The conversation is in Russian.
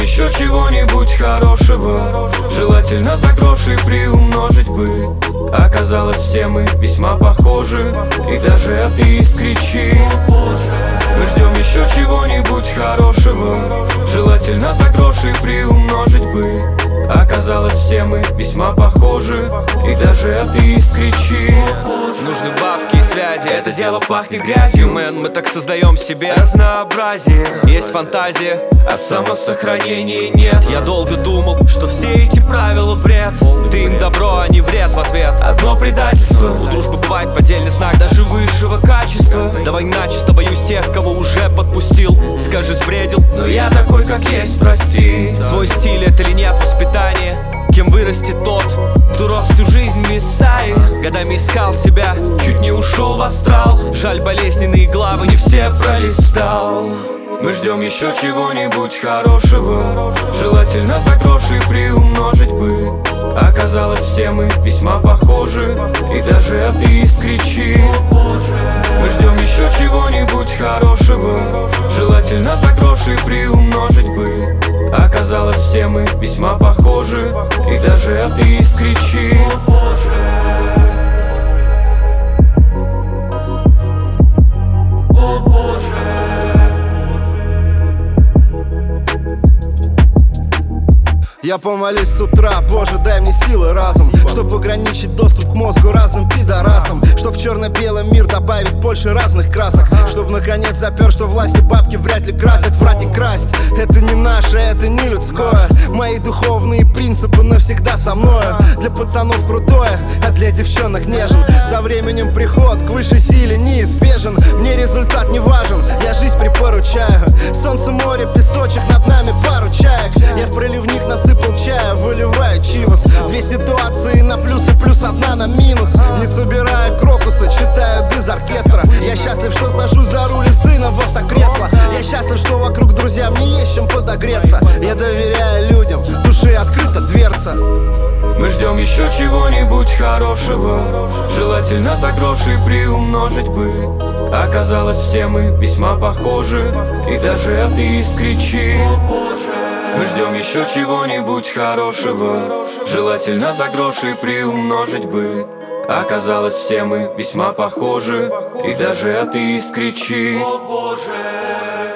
еще чего-нибудь хорошего, желательно за гроши приумножить бы. Оказалось, все мы весьма похожи, и даже атеист кричит: мы ждем еще чего-нибудь хорошего, желательно за гроши приумножить бы. Оказалось, все мы весьма похожи, и даже атеист кричит: нужны бабки и связи, это дело пахнет грязью, мэн, мы так создаем себе разнообразие. Есть фантазия, а самосохранения нет. Я долго думал, что все эти правила бред. Ты им добро, а не вред в ответ. Одно предательство. У дружбы бывает поддельный знак даже высшего качества. Давай начисто, боюсь тех, кого уже подпустил. Скажи, сбредил? Но я такой, как есть, прости. Свой стиль это ли нет воспитание? Кем вырастет тот, кто рос всю жизнь в Мессае? Годами искал себя, чуть не ушел в астрал. Жаль, болезненные главы не все пролистал. Мы ждем еще чего-нибудь хорошего, желательно за гроши приумножить бы. Оказалось, все мы весьма похожи, и даже атеист кричит: мы ждем еще чего-нибудь хорошего, желательно за гроши приумножить бы. Оказалось, все мы весьма похожи, и даже атеист кричит: о Боже. Я помолюсь с утра: Боже, дай мне силы, разум, чтоб ограничить доступ к мозгу разным пидорасам, чтоб в черно-белый мир добавить больше разных красок, чтоб наконец запер, что власти бабки вряд ли красят. Врать и красть — это не наше, это не людское. Мои духовные принципы навсегда со мною. Для пацанов крутое, а для девчонок нежен. Со временем приход к высшей силе неизбежен. Мне результат не важен, я жизнь припоручаю. Солнце, море, песочек, над нами пару чаек. Я в проливник насыпал чая, выливаю чивос. Две ситуации на плюс и плюс одна на минус. Не собираю крокусы, читаю без оркестра. Я счастлив, что сажусь за руль и сына в автокресло. Я счастлив, что вокруг друзья, мне есть чем подогреться. Я доверяю людям, души открыта дверца. Мы ждем еще чего-нибудь хорошего, желательно за гроши приумножить бы. Оказалось, все мы весьма похожи, и даже атеист кричит: мы ждем еще чего-нибудь хорошего, желательно за гроши приумножить бы. Оказалось, все мы весьма похожи, и даже атеист кричит: о Боже.